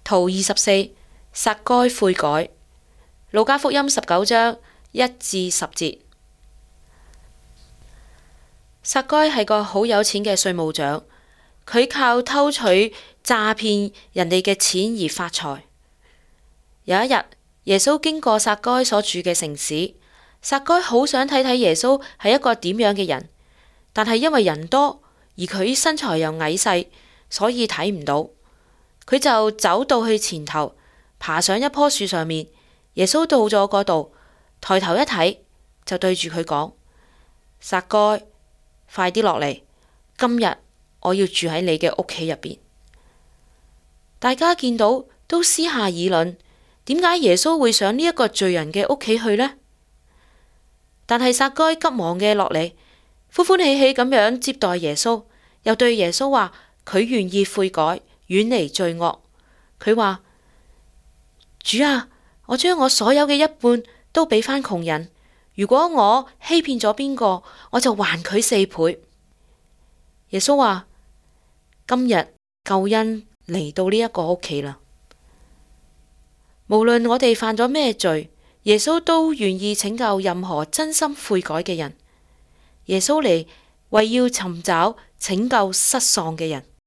圖24，撒該悔改。路加福音19章1至10節。撒該係個好有錢嘅稅務長，佢靠偷取詐騙人哋嘅錢而發財。有一日，耶穌經過撒該所住嘅城市，撒該好想睇睇耶穌係一個點樣嘅人，但係因為人多，而佢身材又矮細，所以睇唔到。佢就走到去前頭，爬上一棵樹上面。耶穌到咗嗰度，抬頭一睇，就對住佢講：撒該，快啲落嚟，今日我要住喺你嘅屋企入邊。大家見到都私下議論，點解耶穌會上呢一個罪人嘅屋企去呢？但係撒該急忙嘅落嚟，歡歡喜喜咁樣接待耶穌，又對耶穌話佢願意悔改，遠離罪惡。佢話：主啊，我將我所有嘅一半都俾返窮人，如果我欺騙咗邊個，我就還佢4倍。耶穌話：今日救恩嚟到呢一個屋企啦。無論我哋犯咗咩罪，耶穌都願意拯救任何真心悔改嘅人。耶穌嚟為要尋找拯救失喪嘅人。